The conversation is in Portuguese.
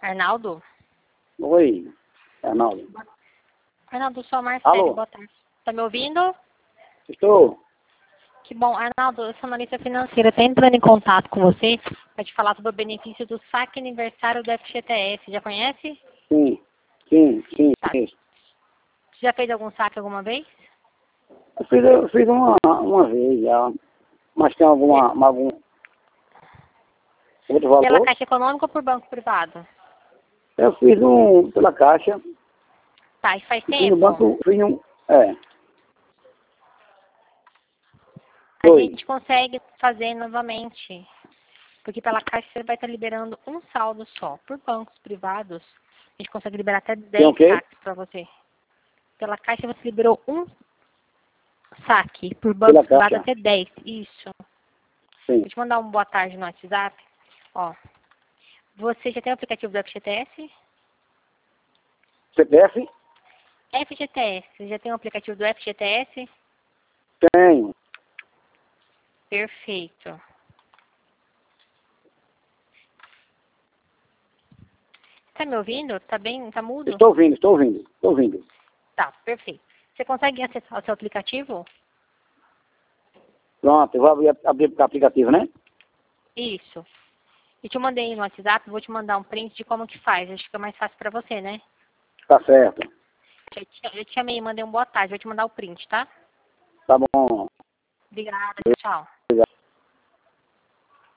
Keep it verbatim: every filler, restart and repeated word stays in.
Arnaldo? Oi, Arnaldo. Arnaldo, sou a Marcele, Alô? boa tarde. Tá me ouvindo? Estou. Que bom. Arnaldo, eu sou analista financeira. Estou entrando em contato com você para te falar sobre o benefício do saque aniversário do F G T S. Já conhece? Sim, sim, sim. Tá. sim. Você já fez algum saque alguma vez? Eu fiz, eu fiz uma, uma vez já, mas tem alguma, algum outro Pela valor? Caixa Econômica ou por banco privado? Eu fiz um pela Caixa, Tá, e faz fiz no tempo? banco, fiz um, é, A foi. gente consegue fazer novamente. Porque pela Caixa você vai estar liberando um saldo só. Por bancos privados, a gente consegue liberar até Tem o dez quê? saques para você. Pela Caixa você liberou um saque. Por Pela bancos privados Caixa, até dez. Isso. sim. Vou te mandar um boa tarde no WhatsApp. Ó, você já tem o aplicativo do F G T S? C P F? F G T S. Você já tem o aplicativo do F G T S? Tenho. Perfeito. Tá me ouvindo? Tá bem? Tá mudo? Estou ouvindo, estou ouvindo, estou ouvindo. Tá, perfeito. Você consegue acessar o seu aplicativo? Pronto, eu vou abrir, abrir o aplicativo, né? Isso. Eu te mandei no WhatsApp, vou te mandar um print de como que faz. Acho que é mais fácil pra você, né? Tá certo. Eu te, eu te chamei, mandei um boa tarde. Vou te mandar o print, tá? Tá bom. Obrigada, tchau. Obrigado.